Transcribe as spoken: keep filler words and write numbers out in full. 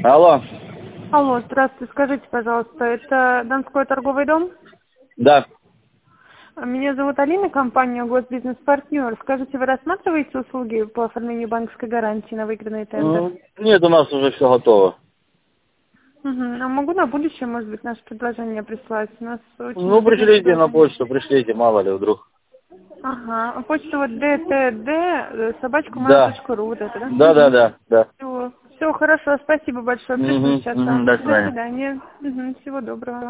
Алло. Алло, здравствуйте. Скажите, пожалуйста, это Донской торговый дом? Да. Меня зовут Алина, компания Госбизнес Партнер. Скажите, вы рассматриваете услуги по оформлению банковской гарантии на выигранный тендер? М, Нет, у нас уже все готово. Угу. А могу на будущее, может быть, наше предложение прислать? У нас очень Ну, выгодное пришлите на предложение. почту, пришлите, мало ли вдруг. Ага. Почта вот дтд собачка mail Да. точка ру, вот это, да? Да, да, Угу. да, да. Все, все хорошо, спасибо большое. Пришлю Угу, сейчас угу, вам. до До свидания. свидания. Угу. Всего доброго.